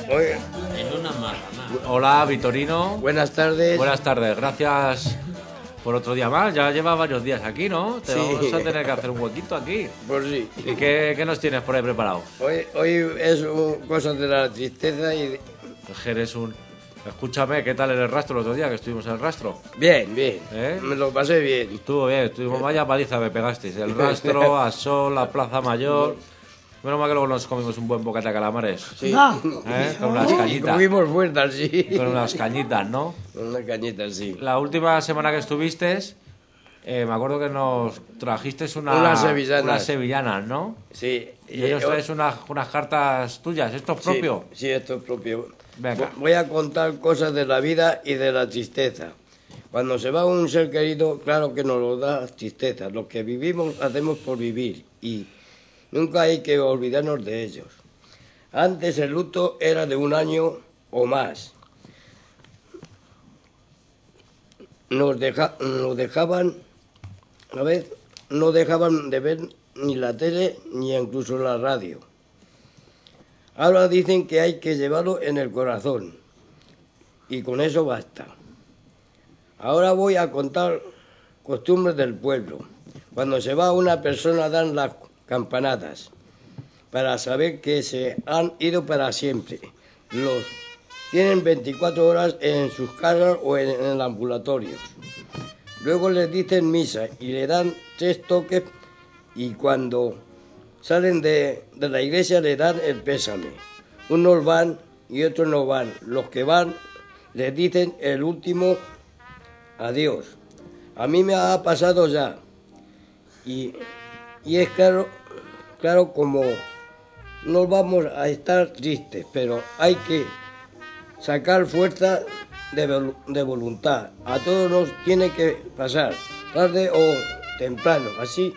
En una mala, Hola, Vitorino. Buenas tardes. Buenas tardes. Gracias por otro día más. Ya llevas varios días aquí, ¿no? Te Sí. vamos a tener que hacer un huequito aquí. Pues sí. ¿Y qué, qué nos tienes por ahí preparado? Hoy, hoy es un- cosas de la tristeza y... de- Es que eres un... Escúchame, ¿qué tal en el rastro el otro día que estuvimos en el rastro? Bien, bien. ¿Eh? Me lo pasé bien. Estuvo bien, estuvimos, vaya paliza me pegasteis. El rastro, a Sol, la Plaza Mayor. Menos mal que luego nos comimos un buen bocata de calamares. Sí. ¿Eh? Con unas Y cañitas. cogimos fuerzas, sí. Con unas cañitas, ¿no? Con unas cañitas, sí. La última semana que estuviste, eh, me acuerdo que nos trajiste una, Unas sevillanas. unas sevillanas, ¿no? Sí. Y ellos Eh, traes unas, unas cartas tuyas. ¿Esto es propio? Sí, sí, esto es propio. Venga. Voy a contar cosas de la vida y de la tristeza. Cuando se va un ser querido, claro que nos lo da tristeza. Los que vivimos hacemos por vivir y nunca hay que olvidarnos de ellos. Antes el luto era de un año o más. Nos, deja- nos dejaban, a ver, no dejaban de ver ni la tele ni incluso la radio. Ahora dicen que hay que llevarlo en el corazón y con eso basta. Ahora voy a contar costumbres del pueblo. Cuando se va una persona dan las campanadas para saber que se han ido para siempre. Los tienen veinticuatro horas en sus casas o en, en el ambulatorio. Luego les dicen misa y le dan tres toques y cuando salen de, de la iglesia le dan el pésame. Unos van y otros no van. Los que van les dicen el último adiós. A mí me ha pasado ya. Y, y es claro, claro como no vamos a estar tristes, pero hay que sacar fuerza de, vol- de voluntad. A todos nos tiene que pasar, tarde o temprano. Así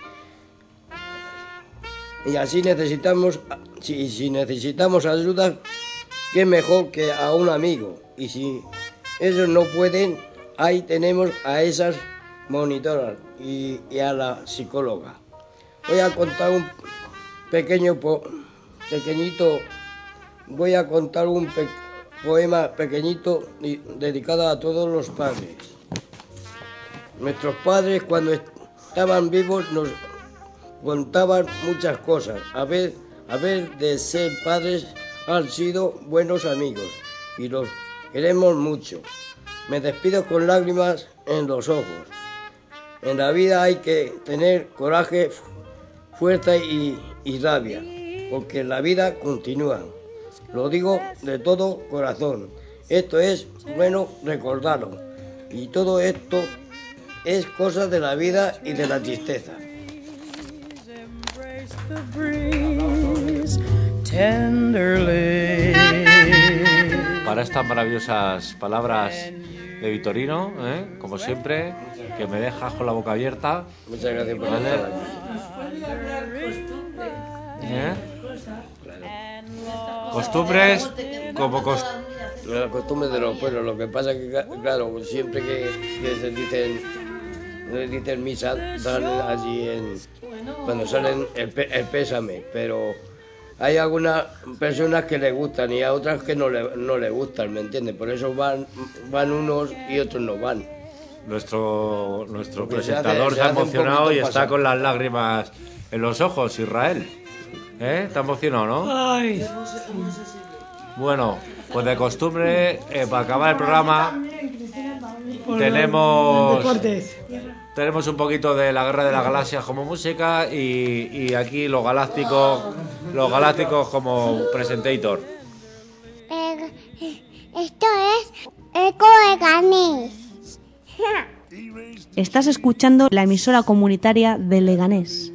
y así necesitamos, si, si necesitamos ayuda, qué mejor que a un amigo. Y si ellos no pueden, ahí tenemos a esas monitoras y, y a la psicóloga. Voy a contar un pequeño po- pequeñito, voy a contar un pe- poema pequeñito y- dedicado a todos los padres. Nuestros padres cuando estaban vivos nos contaban muchas cosas. A ver, a ver de ser padres han sido buenos amigos y los queremos mucho. Me despido con lágrimas en los ojos. En la vida hay que tener coraje, fuerza y, y rabia, porque la vida continúa. Lo digo de todo corazón. Esto es bueno recordarlo. Y todo esto es cosa de la vida y de la tristeza. The breeze tenderly. Para estas maravillosas palabras de Vitorino, ¿eh? Como siempre, que me dejas con la boca abierta. Muchas gracias por ¿Vale? estar ¿Eh? Costumbres como cos- Las costumbres de los pueblos. Lo que pasa que, claro, siempre que, que se dicen, se dicen misa, dan allí en, cuando salen el, pe- el pésame, pero hay algunas personas que les gustan y a otras que no le, no les gustan, ¿me entiendes? Por eso van, van unos y otros no van. Nuestro, nuestro Porque se presentador hace- se ha se hace un emocionado poquito y está pasado. con las lágrimas en los ojos, Israel. ¿Eh? ¿Te ha emocionado, no? Ay, Bueno, pues de costumbre, eh, para acabar el programa, tenemos deportes. tenemos un poquito de la Guerra de las Galaxias como música y, y aquí los galácticos, los galácticos como presentator. Eh, esto es Eco de Ganés. Estás escuchando la emisora comunitaria de Leganés.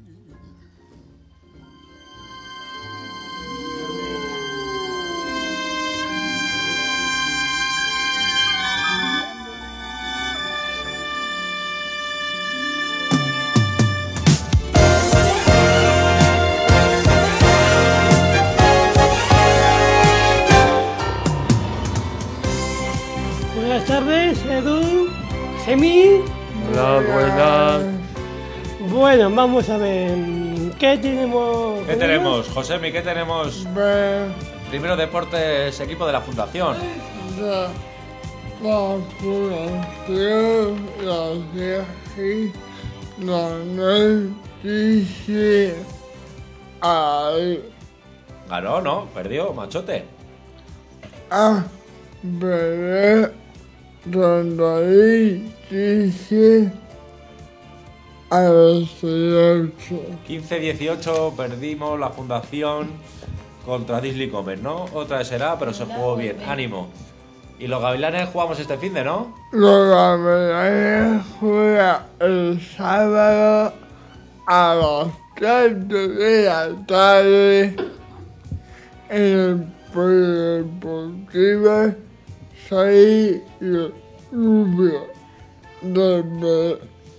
Buenas tardes, Edu, Gemi. Hola, buenas. Bueno, vamos a ver. ¿Qué tenemos? ¿Qué tenemos, Josemi? ¿Qué tenemos? Primero deportes, equipo de la fundación. La Fundación García Gil ganó dice al Ganó, ¿no? Perdió, machote. A ver donde ahí dice a dieciocho. quince dieciocho perdimos la fundación contra Disney Comer, ¿no? Otra vez será, pero se jugó bien. Ánimo. Y los Gavilanes jugamos este fin de, ¿no? Los Gavilanes juegan el sábado a las cuatro de la tarde en el Polideportivo seis Rubio de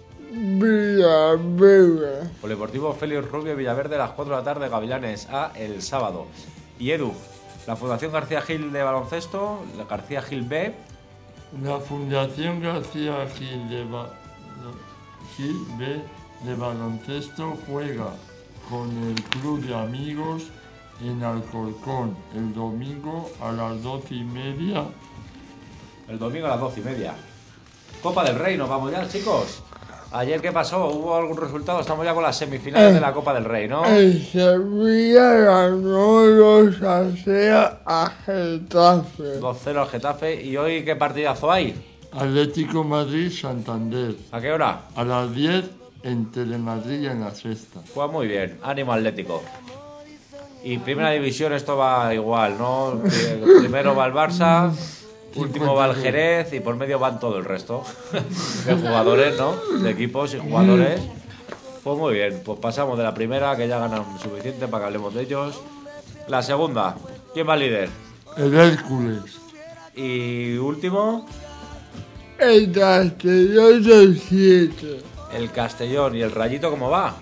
Villaverde. Polideportivo Félix Rubio Villaverde a las cuatro de la tarde, Gavilanes A el sábado. Y Edu, la Fundación García Gil de baloncesto, la García Gil B. La Fundación García Gil de ba Gil B de baloncesto juega con el Club de Amigos en Alcorcón el domingo a las doce y media. El domingo a las doce y media. Copa del Rey, nos vamos ya, chicos. Ayer, ¿qué pasó? ¿Hubo algún resultado? Estamos ya con las semifinales Eh, de la Copa del Rey, ¿no? El Sevilla ganó dos a cero a Getafe. dos cero al Getafe. ¿Y hoy qué partidazo hay? Atlético Madrid-Santander. ¿A qué hora? A las diez en Telemadrid en la sexta. Pues muy bien, ánimo Atlético. Y primera división esto va igual, ¿no? Primero va el Barça, último va el Jerez y por medio van todo el resto de jugadores, ¿no? De equipos y jugadores. Pues muy bien, pues pasamos de la primera, que ya ganan suficiente para que hablemos de ellos. La segunda, ¿quién va líder? El Hércules. Y último, El Castellón de siete. el Castellón. ¿Y el Rayito cómo va?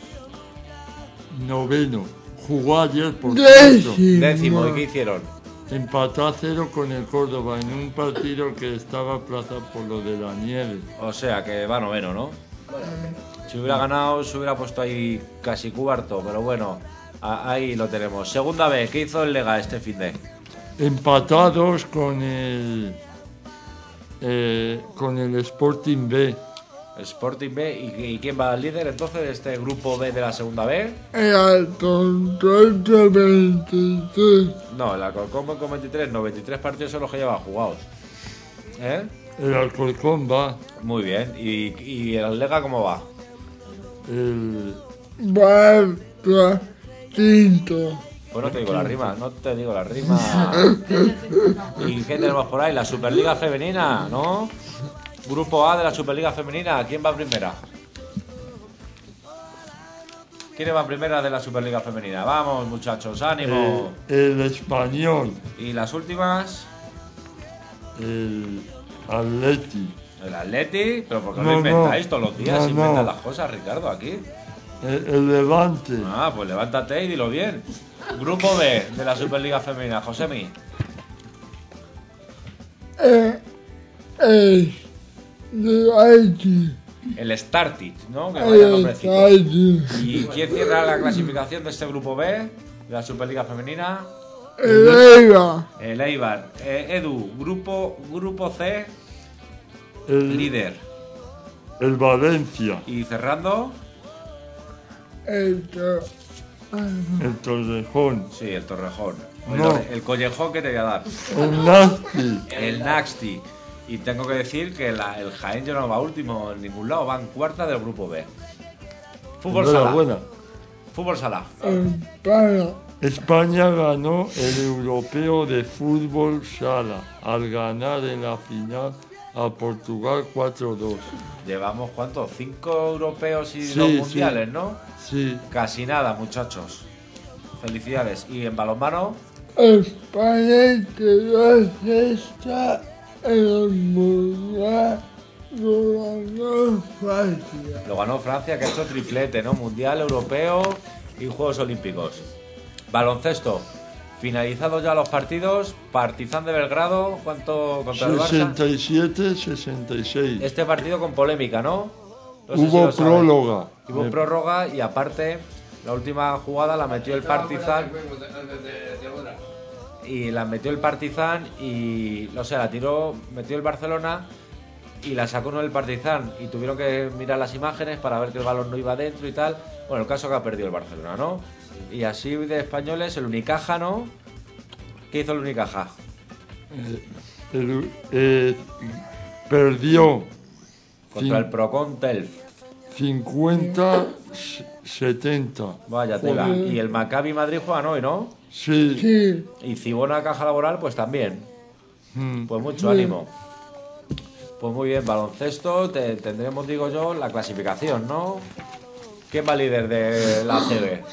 Noveno. Jugó ayer por Décimo. Décimo, ¿y qué hicieron? Empató a cero con el Córdoba en un partido que estaba aplazado por lo de la nieve. O sea, que va noveno, ¿no? Si hubiera ganado, se hubiera puesto ahí casi cuarto, pero bueno, a- ahí lo tenemos. Segunda vez, ¿qué hizo el Lega este fin de? Empatados con el eh, con el Sporting B. Sporting B, ¿y, y quién va al líder entonces de este grupo B de la segunda B? El Alcorcón de veintitrés. No, el Alcorcón con veintitrés, no, veintitrés partidos son los que lleva jugados. ¿Eh? El Alcorcón va. Muy bien, ¿y, y el Lega cómo va? El va quinto. Pues no te digo la rima, no te digo la rima. ¿Y qué tenemos por ahí? La Superliga Femenina, ¿no? Grupo A de la Superliga Femenina, ¿quién va primera? ¿Quién va primera de la Superliga Femenina? Vamos, muchachos, ánimo. El, el Español. ¿Y las últimas? El Atleti. ¿El Atleti? ¿Pero por qué No, lo inventáis no. todos los días? No, Inventan no. las cosas, Ricardo, aquí. El, el Levante. Ah, pues levántate y dilo bien. Grupo B de la Superliga Femenina, Josemi. Eh, el Atleti. El Startit, ¿no? Que El vaya nombrecito. Startit. ¿Y quién cierra la clasificación de este grupo B de la Superliga Femenina? El Eibar. El Eibar. Eh, Edu, grupo, grupo C, El, líder. el Valencia. Y cerrando, El, Tor- el Torrejón. sí, el Torrejón. El, No. el Collejón que te voy a dar. El Nasty. El Naxti. Y tengo que decir que la- el Jaén ya no va último en ningún lado, va en cuarta del grupo B. Fútbol sala. Enhorabuena. Fútbol sala. España. España ganó el Europeo de Fútbol Sala al ganar en la final a Portugal cuatro dos. Llevamos, ¿cuántos? Cinco europeos y Sí, dos sí. mundiales, ¿no? Sí. Casi nada, muchachos. Felicidades. ¿Y en balonmano? España quedó sexta en el Mundial, lo ganó Francia. Lo ganó Francia, que ha hecho triplete, ¿no? Mundial, europeo y Juegos Olímpicos. Baloncesto. Finalizados ya los partidos. Partizan de Belgrado, ¿cuánto contra el Barça? sesenta y siete sesenta y seis. Este partido con polémica, ¿no? No sé si Hubo lo sabes. próloga. Hubo Me- prórroga y aparte la última jugada la metió el Partizan. y la metió el Partizan y, o sea, la tiró, metió el Barcelona y la sacó uno del Partizan y tuvieron que mirar las imágenes para ver que el balón no iba dentro y tal. Bueno, el caso que ha perdido el Barcelona, ¿no? Y así de españoles, el Unicaja, ¿no? ¿Qué hizo el Unicaja? Eh, el, eh, perdió contra el Procon Telf cincuenta setenta. Vaya tela. Y el Maccabi Madrid juega hoy, ¿no? Sí. sí. Y Cibona Caja Laboral, pues también. Mm. Pues mucho sí. ánimo. Pues muy bien, baloncesto, te, tendremos, digo yo, la clasificación, ¿no? ¿Quién va líder de la A C B?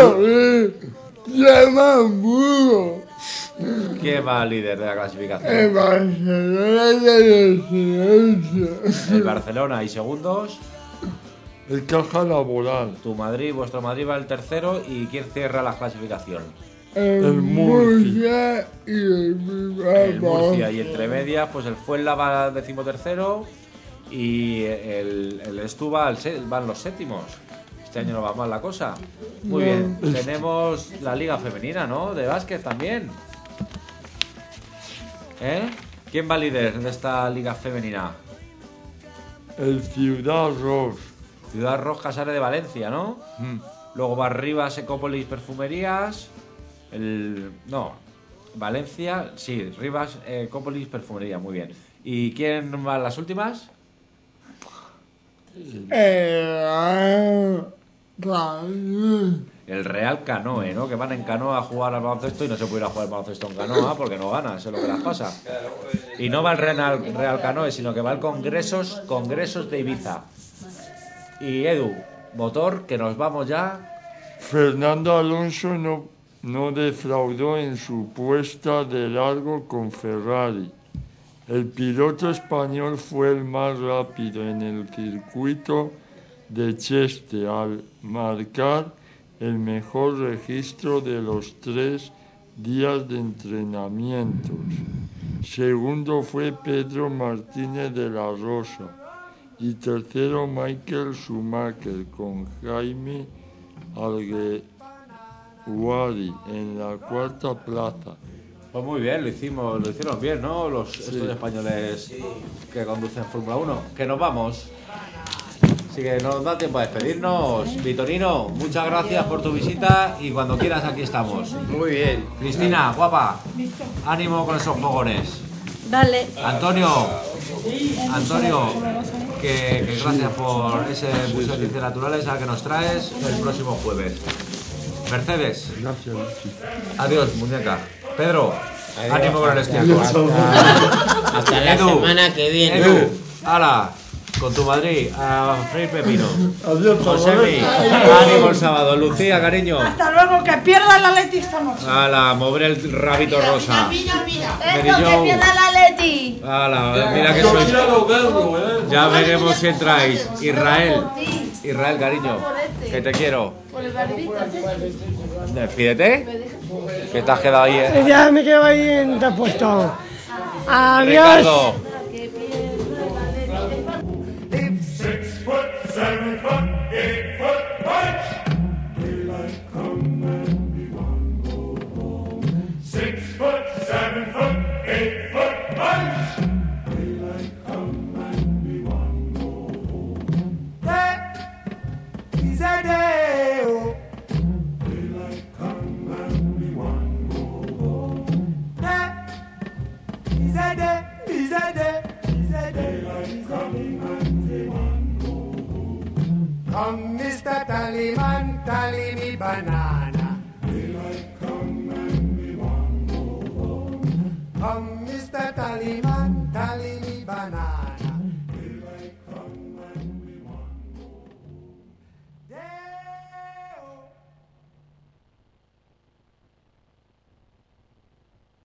¿Quién va líder de la clasificación? El Barcelona de El Barcelona. ¿Y segundos? El Caja Laboral. Tu Madrid, vuestro Madrid va el tercero. ¿Y quién cierra la clasificación? El, el Murcia y el Bilbao. El Murcia. Y entre medias, pues el Fuenlabrada va al decimotercero y el, el Estu va al set, van los séptimos. Este año no va mal la cosa. Muy no. bien. Tenemos la Liga Femenina, ¿no? De básquet también. ¿Eh? ¿Quién va líder de esta Liga Femenina? El Ciudad Ros. Ciudad Ros Casares de Valencia, ¿no? Mm. Luego va arriba Ecópolis Perfumerías. El, no, Valencia, sí, Rivas, Ecópolis Perfumería, muy bien. ¿Y quién va a las últimas? Eh, el Real Canoe, ¿no? Que van en canoa a jugar al baloncesto y no se puede ir a jugar al baloncesto en canoa porque no ganan, eso es lo que les pasa. Y no va el Real, Real Canoe, sino que va al Congresos, Congresos de Ibiza. Y Edu, motor, que nos vamos ya. Fernando Alonso no, no defraudó en su puesta de largo con Ferrari. El piloto español fue el más rápido en el circuito de Cheste al marcar el mejor registro de los tres días de entrenamientos. Segundo fue Pedro Martínez de la Rosa y tercero Michael Schumacher con Jaime Alguersuari en la cuarta plaza. Pues muy bien, lo hicimos, lo hicieron bien, ¿no? Los sí. estos españoles sí. que conducen Fórmula uno. Que nos vamos. Así que nos da tiempo a despedirnos. Vitorino, muchas gracias por tu visita y cuando quieras aquí estamos. Muy bien. Cristina, guapa, ánimo con esos fogones. Dale. Antonio, Antonio, que, que gracias por ese Museo de Ciencias Naturales al que nos traes el próximo jueves. Mercedes. Gracias. Adiós, muñeca. Pedro, adiós. Ánimo con el Hasta, estiércol. hasta, hasta la Edu, semana que viene. Edu, ala, con tu Madrid, a freír pepino. Adiós, Josemi, ánimo el sábado. Lucía, cariño. Hasta luego, que pierda la Leti esta noche. Ala, mover el rabito mira, rosa. Mira, mira, mira. Eso, que pierda la Leti. Ala, mira que sois. Ya veremos si entráis. Israel, Israel, cariño, que te quiero. Despídete. Que te has quedado ahí, ¿eh? Ya me quedo ahí en te puesto. Adiós. Ricardo. Come, Mister Tallyman, tally me banana.